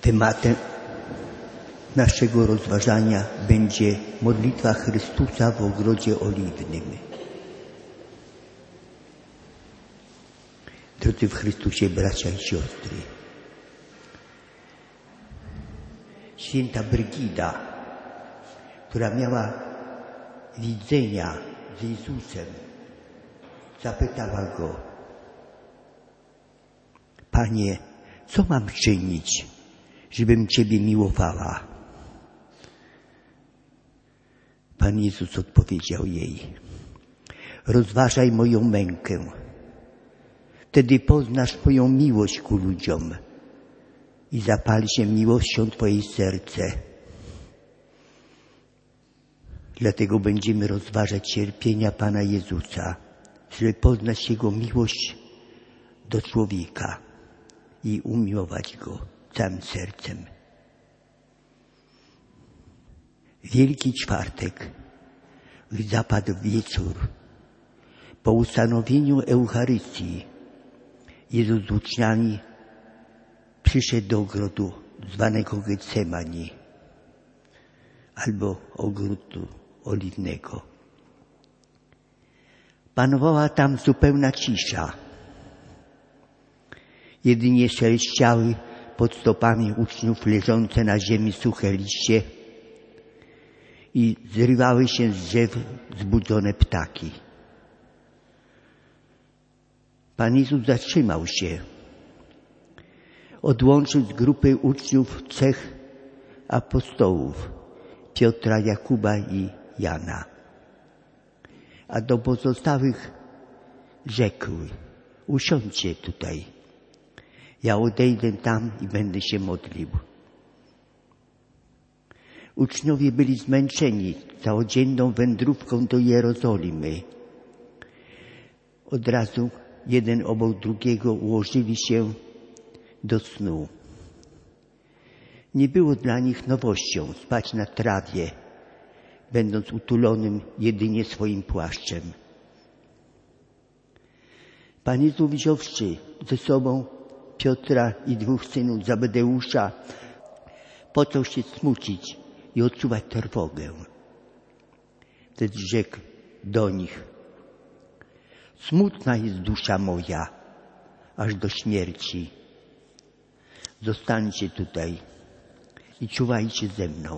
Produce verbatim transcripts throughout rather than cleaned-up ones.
Tematem naszego rozważania będzie modlitwa Chrystusa w ogrodzie oliwnym. Drodzy w Chrystusie bracia i siostry, święta Brygida, która miała widzenia z Jezusem, zapytała Go: Panie, co mam czynić, żebym Ciebie miłowała? Pan Jezus odpowiedział jej: rozważaj moją mękę. Wtedy poznasz moją miłość ku ludziom i zapali się miłością Twoje serce. Dlatego będziemy rozważać cierpienia Pana Jezusa, żeby poznać Jego miłość do człowieka i umiłować Go całym sercem. Wielki Czwartek, gdy zapadł wieczór, po ustanowieniu Eucharystii, Jezus z uczniami przyszedł do ogrodu zwanego Getsemani albo ogrodu oliwnego. Panowała tam zupełna cisza. Jedynie szeleszczały pod stopami uczniów leżące na ziemi suche liście i zrywały się z drzew zbudzone ptaki. Pan Jezus zatrzymał się. Odłączył z grupy uczniów trzech apostołów, Piotra, Jakuba i Jana. A do pozostałych rzekł: usiądźcie tutaj. Ja odejdę tam i będę się modlił. Uczniowie byli zmęczeni całodzienną wędrówką do Jerozolimy. Od razu jeden obok drugiego ułożyli się do snu. Nie było dla nich nowością spać na trawie, będąc utulonym jedynie swoim płaszczem. Pan Jezus, wziąwszy ze sobą Piotra i dwóch synów Zebedeusza, począł się smucić i odczuwać trwogę. Wtedy rzekł do nich: smutna jest dusza moja, aż do śmierci. Zostańcie tutaj i czuwajcie ze mną.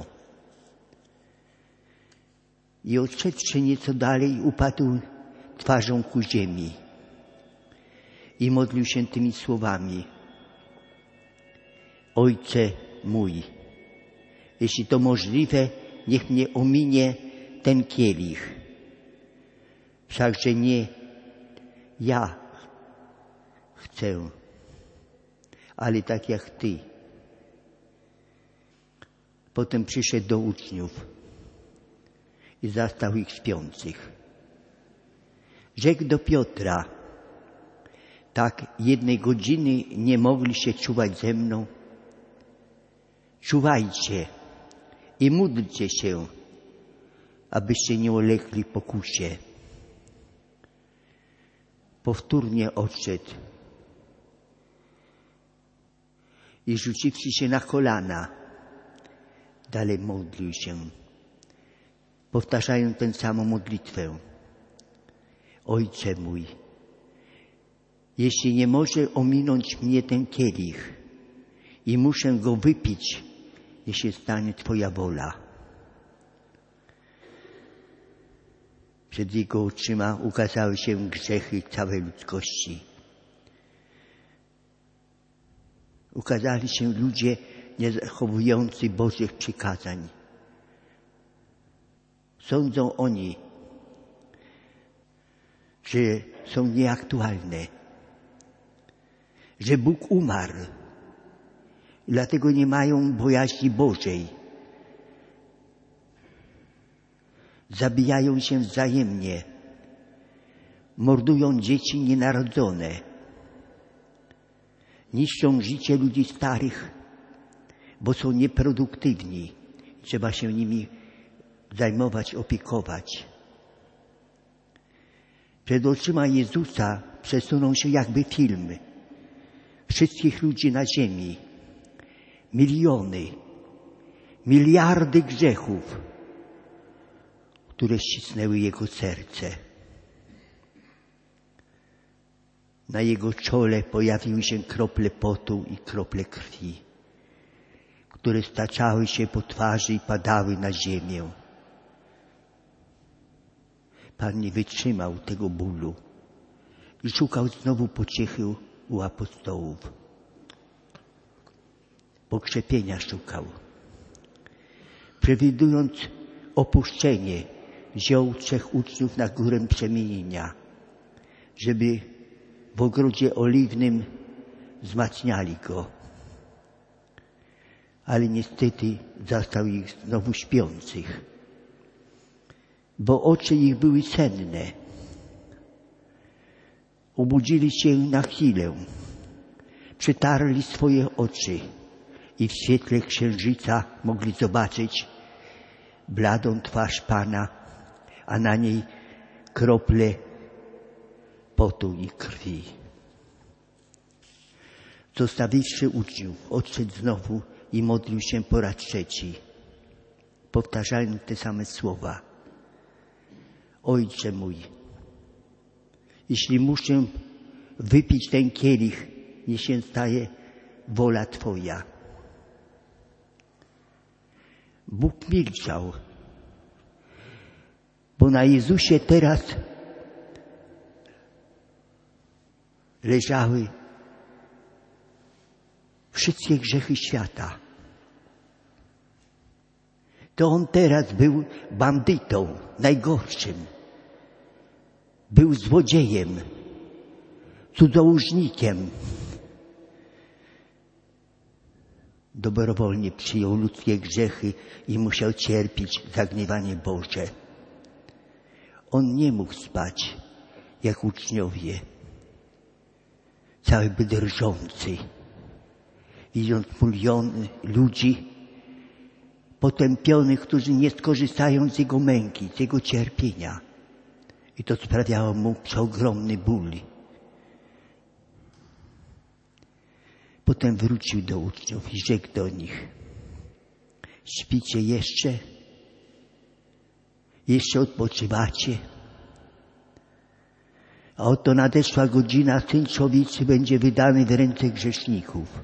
I odszedłszy nieco dalej, upadł twarzą ku ziemi i modlił się tymi słowami: Ojcze mój, jeśli to możliwe, niech mnie ominie ten kielich. Wszakże nie ja chcę, ale tak jak Ty. Potem przyszedł do uczniów i zastał ich śpiących. Rzekł do Piotra: tak jednej godziny nie mogliście czuwać ze mną? Czuwajcie i módlcie się, abyście nie ulegli pokusie. Powtórnie odszedł i rzuciwszy się na kolana, dalej modlił się, powtarzając tę samą modlitwę: Ojcze mój, jeśli nie może ominąć mnie ten kielich i muszę go wypić, jeśli stanie Twoja wola. Przed Jego oczyma ukazały się grzechy całej ludzkości. Ukazali się ludzie nie zachowujący Bożych przykazań. Sądzą oni, że są nieaktualne, że Bóg umarł, dlatego nie mają bojaźni Bożej. Zabijają się wzajemnie, mordują dzieci nienarodzone, niszczą życie ludzi starych, bo są nieproduktywni. Trzeba się nimi zajmować, opiekować. Przed oczyma Jezusa przesunął się jakby film wszystkich ludzi na ziemi, miliony, miliardy grzechów, które ścisnęły jego serce. Na jego czole pojawiły się krople potu i krople krwi, które staczały się po twarzy i padały na ziemię. Pan nie wytrzymał tego bólu i szukał znowu pociechy u apostołów. Pokrzepienia szukał. Przewidując opuszczenie, wziął trzech uczniów na górę przemienienia, żeby w ogrodzie oliwnym wzmacniali go. Ale niestety zastał ich znowu śpiących, bo oczy ich były senne. Obudzili się na chwilę, przetarli swoje oczy i w świetle księżyca mogli zobaczyć bladą twarz Pana, a na niej krople potu i krwi. Zostawiwszy uczniów, odszedł znowu i modlił się po raz trzeci, powtarzając te same słowa. Ojcze mój, jeśli muszę wypić ten kielich, niech się staje wola Twoja. Bóg milczał, bo na Jezusie teraz leżały wszystkie grzechy świata. To On teraz był bandytą, najgorszym. Był złodziejem, cudzołóżnikiem. Dobrowolnie przyjął ludzkie grzechy i musiał cierpieć zagniewanie Boże. On nie mógł spać, jak uczniowie, cały drżący, widząc miliony ludzi potępionych, którzy nie skorzystają z Jego męki, z Jego cierpienia. I to sprawiało mu przeogromny ból. Potem wrócił do uczniów i rzekł do nich: śpicie jeszcze? Jeszcze odpoczywacie? A oto nadeszła godzina, Syn Człowieczy będzie wydany w ręce grzeszników.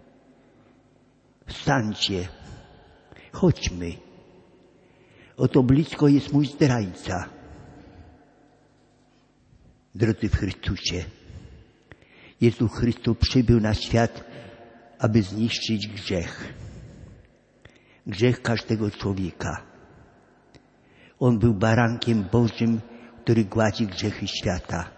Wstańcie, chodźmy. Oto blisko jest mój zdrajca. Drodzy w Chrystusie, Jezus Chrystus przybył na świat, aby zniszczyć grzech. Grzech każdego człowieka. On był barankiem Bożym, który gładzi grzechy świata.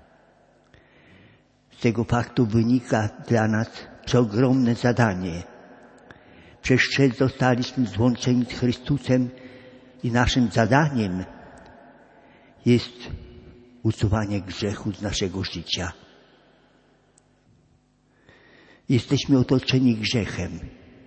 Z tego faktu wynika dla nas przeogromne zadanie. Przez chrzest zostaliśmy złączeni z Chrystusem i naszym zadaniem jest usuwanie grzechu z naszego życia. Jesteśmy otoczeni grzechem.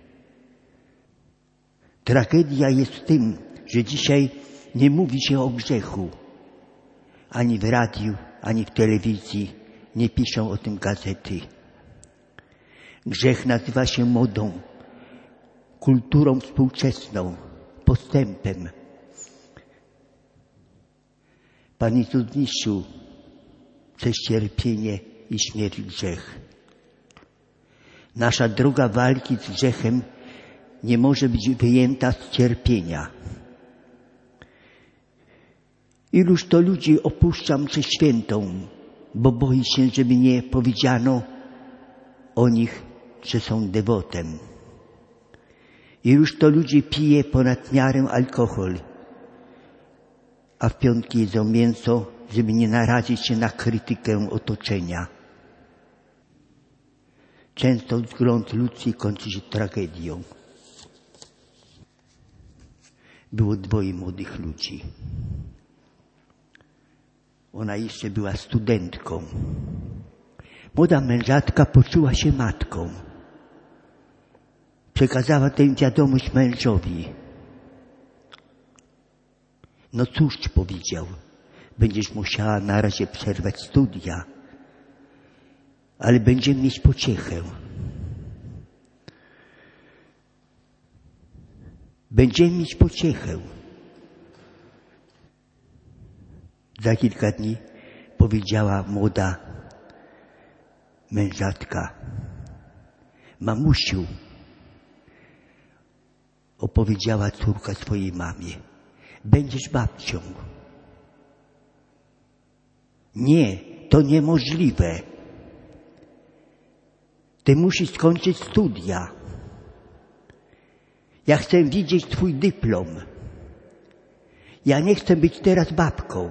Tragedia jest w tym, że dzisiaj nie mówi się o grzechu. Ani w radiu, ani w telewizji nie piszą o tym gazety. Grzech nazywa się modą, kulturą współczesną, postępem. Pan Jezus zniszczył przez cierpienie i śmierć grzech. Nasza droga walki z grzechem nie może być wyjęta z cierpienia. Iluż to ludzi opuszcza mszę świętą, bo boi się, żeby nie powiedziano o nich, że są dewotem. Iluż to ludzi pije ponad miarę alkohol, a w piątki jedzą mięso, żeby nie narazić się na krytykę otoczenia. Często zgląd ludzki kończy się tragedią. Było dwoje młodych ludzi. Ona jeszcze była studentką. Młoda mężatka poczuła się matką. Przekazała tę wiadomość mężowi. No cóż, powiedział, będziesz musiała na razie przerwać studia, ale będziemy mieć pociechę. Będziemy mieć pociechę. Za kilka dni powiedziała młoda mężatka: mamusiu, opowiedziała córka swojej mamie, będziesz babcią. Nie, to niemożliwe. Ty musisz skończyć studia. Ja chcę widzieć twój dyplom. Ja nie chcę być teraz babką.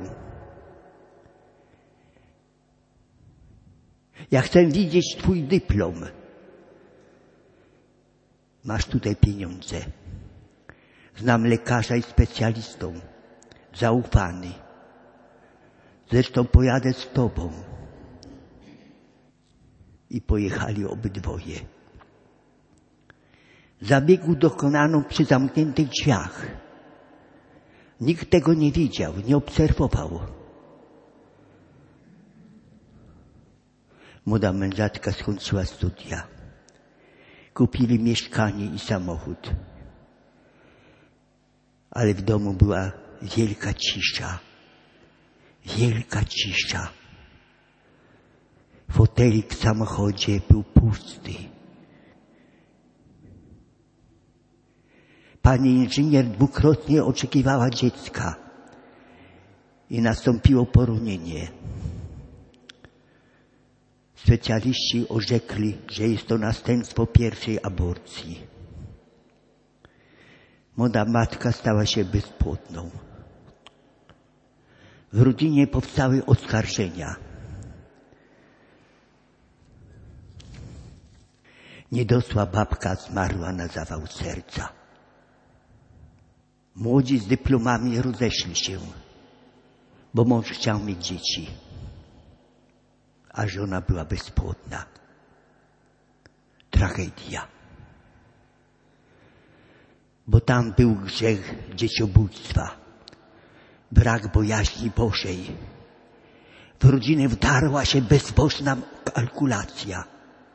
Ja chcę widzieć twój dyplom. Masz tutaj pieniądze. Znam lekarza i specjalistą. Zaufany. Zresztą pojadę z tobą. I pojechali obydwoje. Zabiegu dokonano przy zamkniętych drzwiach. Nikt tego nie widział, nie obserwował. Młoda mężatka skończyła studia. Kupili mieszkanie i samochód. Ale w domu była wielka cisza. Wielka cisza. Fotelik w samochodzie był pusty. Pani inżynier dwukrotnie oczekiwała dziecka i nastąpiło poronienie. Specjaliści orzekli, że jest to następstwo pierwszej aborcji. Młoda matka stała się bezpłodną. W rodzinie powstały oskarżenia. Niedosła babka zmarła na zawał serca. Młodzi z dyplomami rozeszli się, bo mąż chciał mieć dzieci, a żona była bezpłodna. Tragedia. Bo tam był grzech dzieciobójstwa, brak bojaźni Bożej. W rodzinę wdarła się bezbożna kalkulacja.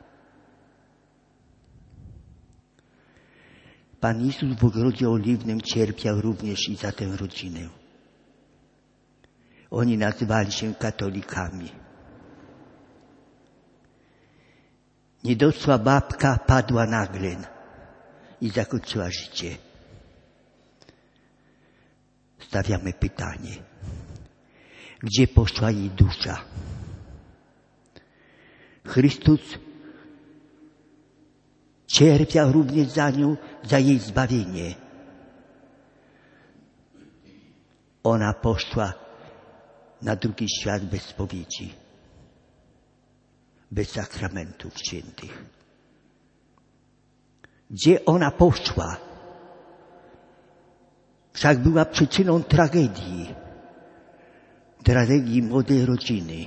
Pan Jezus w ogrodzie oliwnym cierpiał również i za tę rodzinę. Oni nazywali się katolikami. Niedosła babka padła nagle i zakończyła życie. Stawiamy pytanie. Gdzie poszła jej dusza? Chrystus cierpiał również za nią, za jej zbawienie. Ona poszła na drugi świat bez spowiedzi, bez sakramentów świętych. Gdzie ona poszła? Wszak była przyczyną tragedii, tragedii młodej rodziny.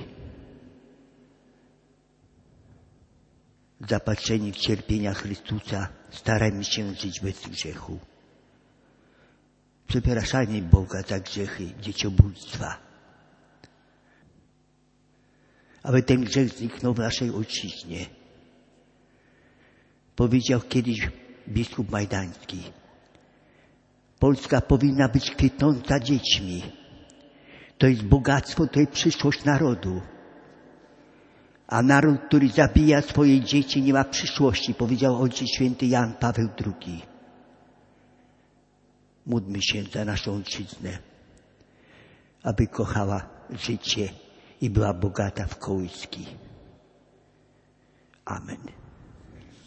Zapatrzeni w cierpienia Chrystusa, starajmy się żyć bez grzechu. Przepraszajmy Boga za grzechy dzieciobójstwa, aby ten grzech zniknął w naszej ojczyźnie. Powiedział kiedyś biskup Majdański: Polska powinna być kwitnąca dziećmi. To jest bogactwo, to jest przyszłość narodu. A naród, który zabija swoje dzieci, nie ma przyszłości, powiedział Ojciec Święty Jan Paweł drugi. Módlmy się za naszą ojczyznę, aby kochała życie i była bogata w kołyski. Amen.